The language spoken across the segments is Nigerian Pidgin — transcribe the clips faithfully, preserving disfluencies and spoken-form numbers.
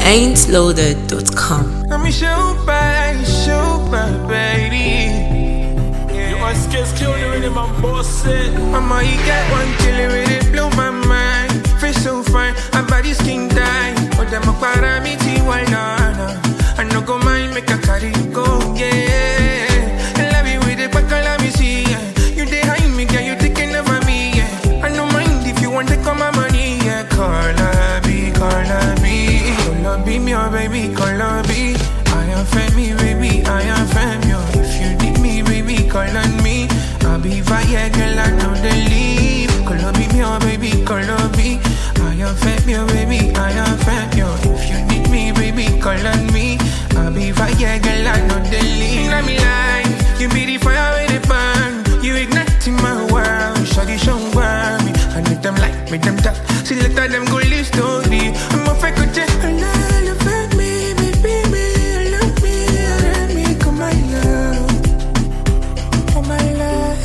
ain't loaded dot com. Let me show back, show back, baby. You are scared, killing in my boss it. Mama, you get one killer with it, blow my mind. Feel so fine, my body skin die. Oh, them a para me tea, why not? I no go mind, make a carry you go, yeah. Love you with it, but let me see, yeah. You behind me, girl, you taking over me, yeah. I no mind if you want to come my money, yeah. Carla B, Carla B, Carla B, me oh baby, Carla B. I am family, baby, I am family. If you need me, baby, call on me. I'll be fire, girl, I know the leave. Carla B, me oh baby, Carla B. I am family, baby, I am family. If you need me, baby, call on me. I'll be fire, girl, I know the leave. Let me lie, you be the fire with the burn. You igniting my world, shawty show me. I need them like, make them talk. See, let them go live story. I'm a fake with you. I love me, baby, me. I love me, I love me, come my love. Come my love.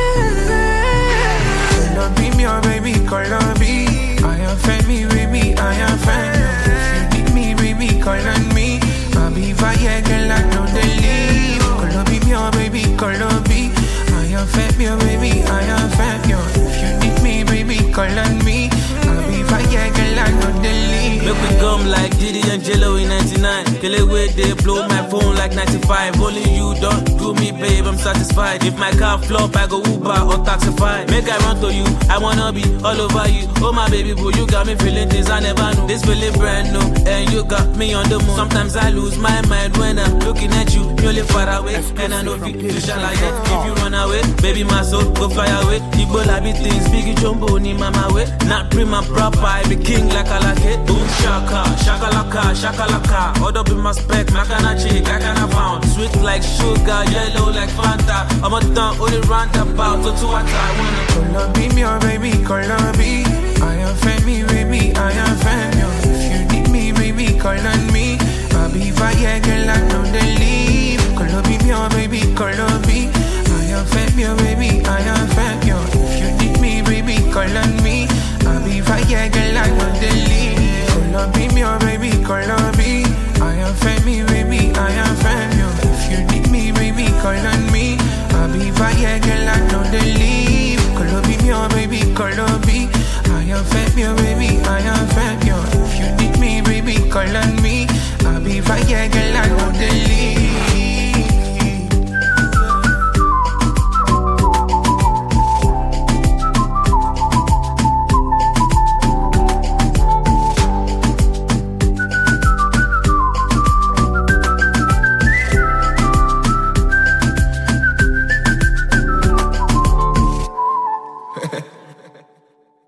Call on me, oh baby, call on me. I am family, baby, I am family. If you need me, baby, call on me. I'll be fire, girl, I know the leave. Call on me, oh baby, call on me. I am family, baby, I am family. If you need me, baby, call on me. I'll be fire, girl, I know the leave. Make me come like Diddy and Jello in ninety-nine. Kill it with they blow my phone like ninety-five. Only you don't do me, babe, I'm satisfied. If my car flop, I go Uber or Taxify. Make I run to you, I wanna be all over you. Oh my baby boo, you got me feeling things I never knew. This feeling brand new, and you got me on the moon. Sometimes I lose my mind when I'm looking at you. You live far away, and I know you shall I get. If you run away, baby my soul, go fly away. Ebola be things, biggie jumbo, ni mama way. Not prima proper, I be king like a like boom shaka, shaka laka, shaka laka. Order be my spec, my kind of chick, I kind of found. Sweet like sugar, yellow like Fanta. I'm a tongue, only roundabout, so to what I wanna. Call on me, me oh baby, call on me. I am family, baby, I am family. If you need me, baby, call on me. I'll be fire, girl, I know the leave. Call on me, me oh baby, call on me. I am family, baby, I am family. If you need me, baby, call on me. I'll be fire, girl, I know the leave. Call on me, me oh baby, call on me. I am family, baby, I am family. If you need me, baby, call on me. I'll be fire, girl, I know the leave. Call on me, me oh baby, call on me. I am family, baby, I am family. If you need me, baby, call on me. I'll be fire, girl, I know the leave.